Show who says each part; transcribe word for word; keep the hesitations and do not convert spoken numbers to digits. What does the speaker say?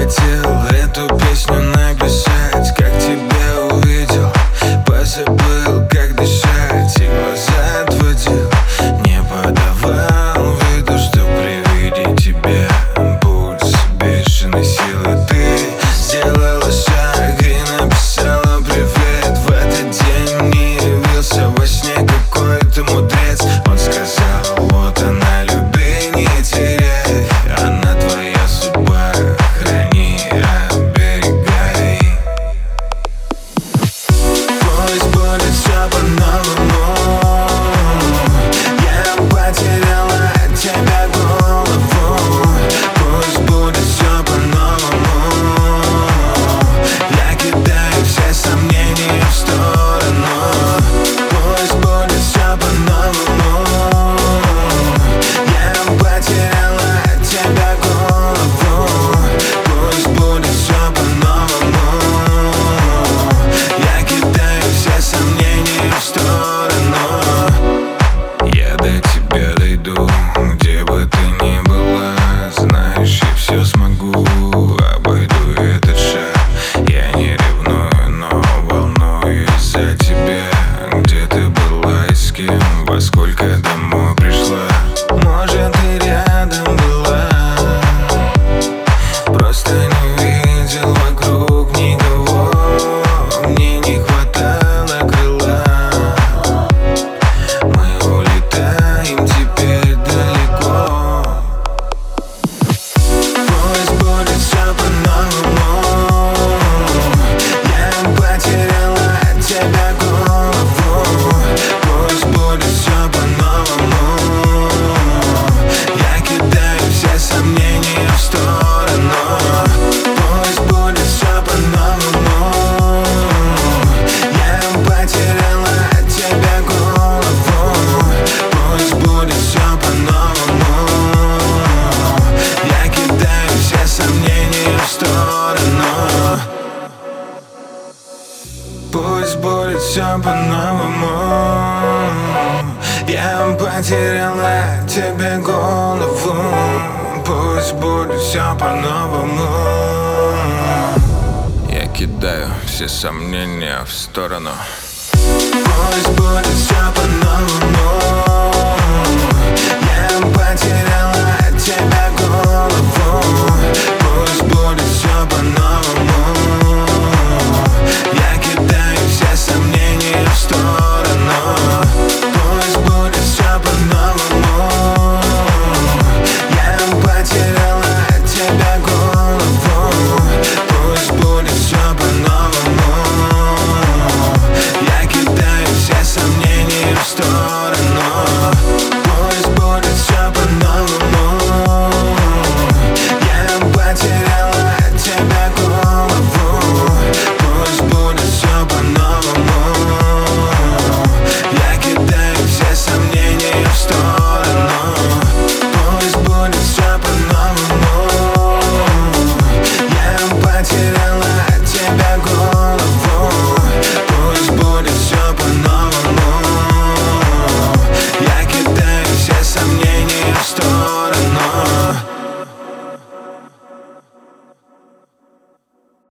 Speaker 1: хотел эту песню написать, как тебя увидел, позабыл, как дышать, и глаза отводил, не подавал виду, что при виде тебя пульс бешеной силы. Ты сделала шаг и написала привет. В этот день мне явился во сне какой-то мудрец. Он сказал: вот она, люби, не теряй, она твоя судьба, храни, оберегай. Пусть будет все по-новому, я потеряла от тебя голову. Пусть будет все по-новому, я кидаю все сомнения в сторону. Пусть будет все по-новому, я потеряла от тебя голову. Пусть будет все по-новому, я кидаю все сомнения в сторону. Я до тебя дойду, где бы ты ни была. Знаешь, я все смогу, обойду этот шаг. Я не ревную, но волнуюсь за тебя. Где ты была и с кем, во сколько домой пришла? Может, ты рядом была, просто не видел вокруг никого. Мне не хватало крыла, мы улетаем теперь далеко. Пусть будет все по-новому, я потеряла от тебя голову. Пусть будет все по-новому, я кидаю все сомнения в сторону. Пусть будет все по-новому, я потеряла от тебя голову. Пусть будет все по-новому, я кидаю все сомнения в сторону. Пусть будет все по-новому, я потеряла от тебя голову. Пусть будет все по-новому, я кидаю все сомнения в сторону. Пусть будет все по-новому,